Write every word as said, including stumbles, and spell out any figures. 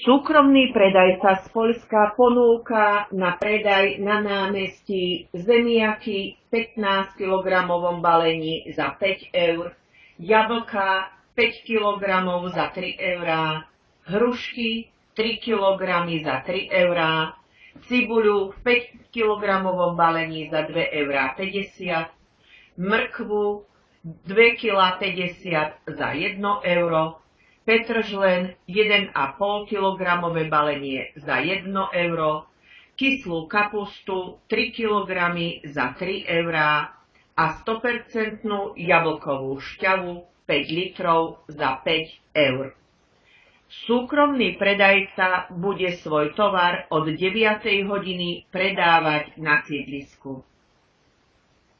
Súkromný predajca z Poľska ponúka na predaj na námestí zemiaky v pätnásť kilogramovom balení za päť eur, jablká päť kilogramov za tri eurá, hrušky tri kilogramy za tri eurá, cibuľu v päť kilogramovom balení za dva eurá päťdesiat, mrkvu dva kilá päťdesiat za jedno euro, petržlen jeden a pol kilogramové balenie za jedno euro, kyslú kapustu tri kilogramy za tri eurá a sto percent jablkovú šťavu päť litrov za päť eur. Súkromný predajca bude svoj tovar od deviatej hodiny predávať na sídlisku.